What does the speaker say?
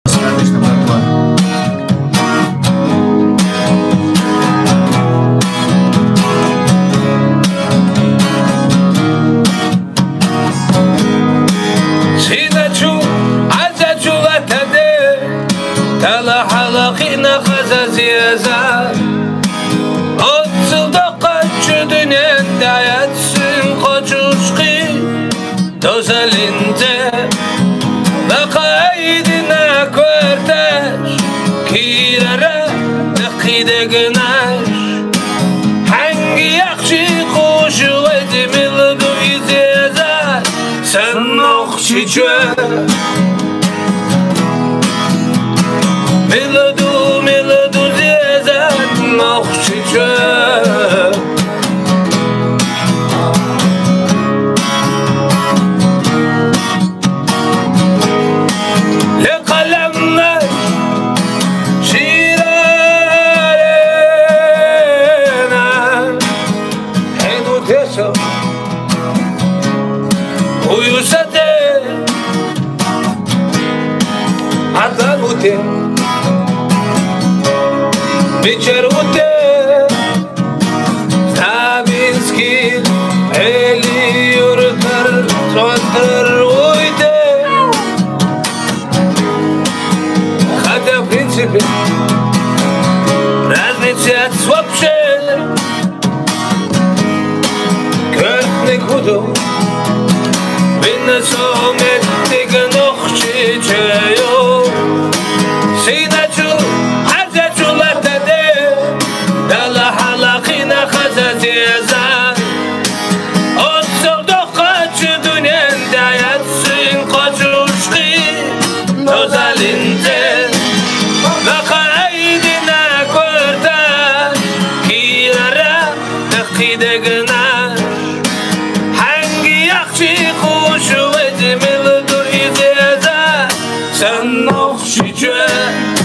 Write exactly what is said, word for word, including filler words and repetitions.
Kardeşim var. Sidachu azachu latade tala halaqina khazaziyaza Otsulda qaçı dünyanda yatsın qoçuşqi Tozalinde Baqaydina körtaş Kirara naqide gınaş Hangi yaxshi qo'shu edimildu izezar Sen noqchicha Meladu meladu zezar noqchicha Uyusate Atalute Bicherute Zabinski Eli yurtar Sontrar uyde Хотя в принципе Разницы от вообще Kötlik budur Somet tige noqchicha yo'q Sinachu azachu latade Dala halaqina khazaziyazan Otsoqda qachi dunyanda yatsin qochushqi Tozalinde Baqaydina ko'rta Kirara naqide gınash Hangi yaxshi qo'shu Sen noqchicha